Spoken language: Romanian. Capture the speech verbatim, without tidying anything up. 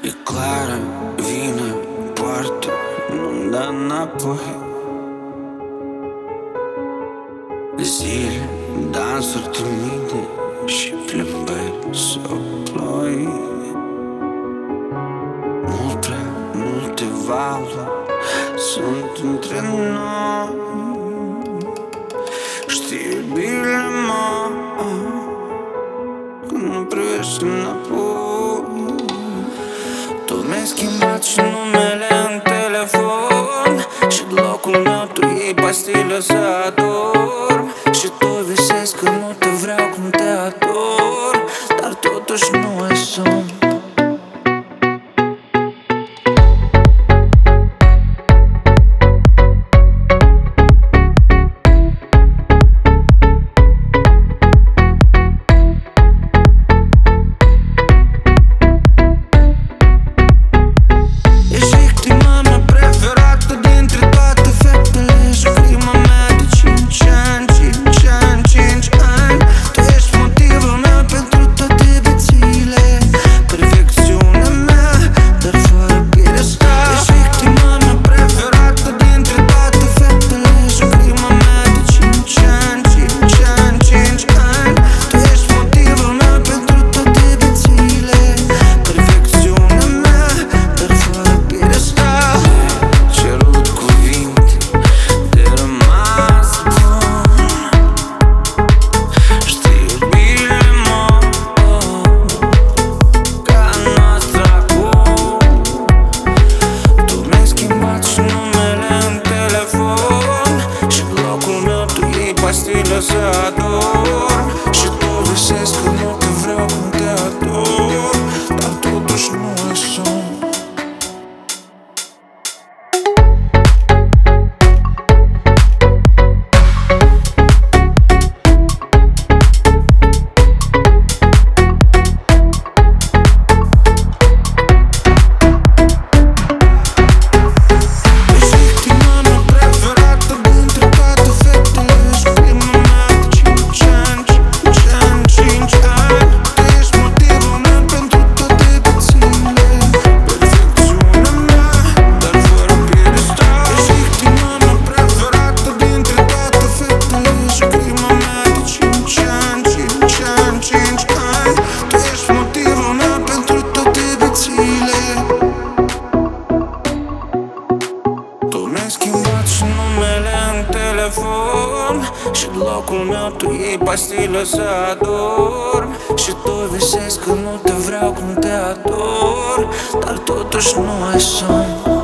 E clară, vine, poartă, nu-mi dă înapoi. Zile, dansuri timide și plimbări sau ploi. Mult prea multe valuri sunt între noi. Știi bine, mă, când nu privești înapoi. Tu mi-ai schimbat și numele în telefon și locul meu tu iei pastilă să adorm. Și tu visezi că nu te vreau cum te ador, dar totuși nu ai somn. Pastilă să ador și tu visezi că nu te vreau cum te ador, dar totuși nu ai somn. Și numele în telefon și locul meu tu iei pastilă să adorm. Și tu visezi că nu te vreau cum te ador, dar totuși nu ai somn.